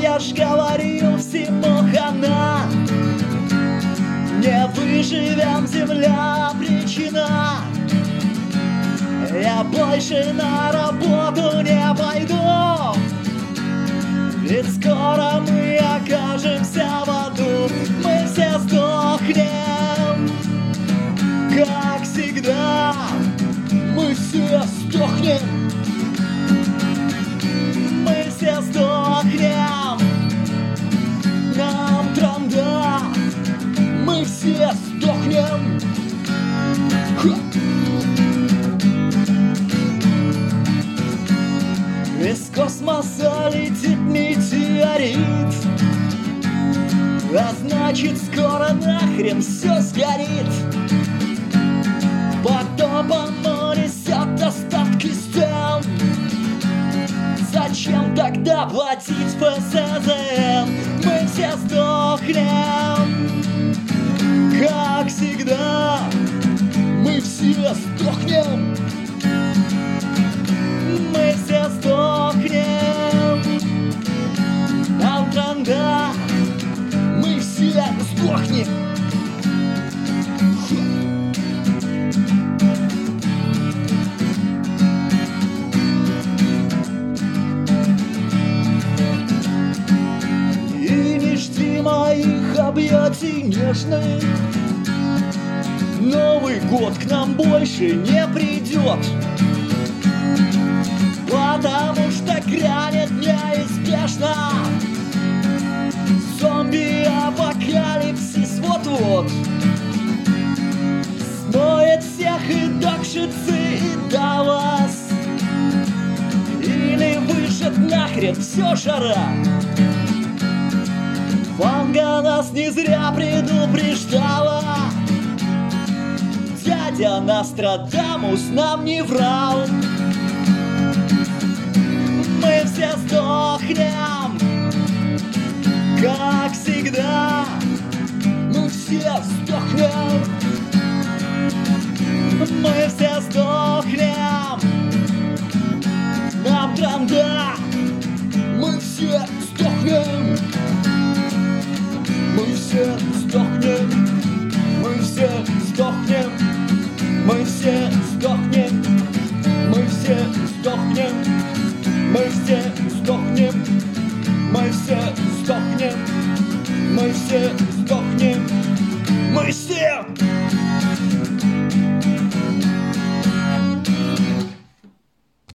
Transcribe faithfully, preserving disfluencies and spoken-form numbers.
я ж говорил, всему хана. Не выживем, земля причина. Я больше на работу не пойду, ведь скоро мы окажемся в аду. Мы все сдохнем, как всегда. Мы все сдохнем. Мы все сдохнем. Нам транда. Мы все сдохнем. Ха! Из космоса летит метеорит, а значит скоро нахрен все сгорит. Потопом унесет остатки стен. Зачем тогда платить по эс зэ эм? Мы все сдохнем, как всегда. Мы все сдохнем. Мы все сдохнем. Нам транда. Мы все сдохнем. И не жди моих объятий нежных. Новый год к нам больше не придет, потому что грянет неизбежно. Зомби-апокалипсис вот-вот смоет всех и Докшицы, и Даллас. Или выжжет нахрен все жара. Ванга нас не зря предупреждала. Дядя Нострадамус нам не врал. Мы все сдохнем, как всегда. Мы все сдохнем. Мы все сдохнем. Нам транда. Мы все сдохнем. Мы все сдохнем. Мы все сдохнем. Мы все сдохнем. Мы все сдохнем. Мы все сдохнем. Мы все сдохнем. Мы все сдохнем. Мы все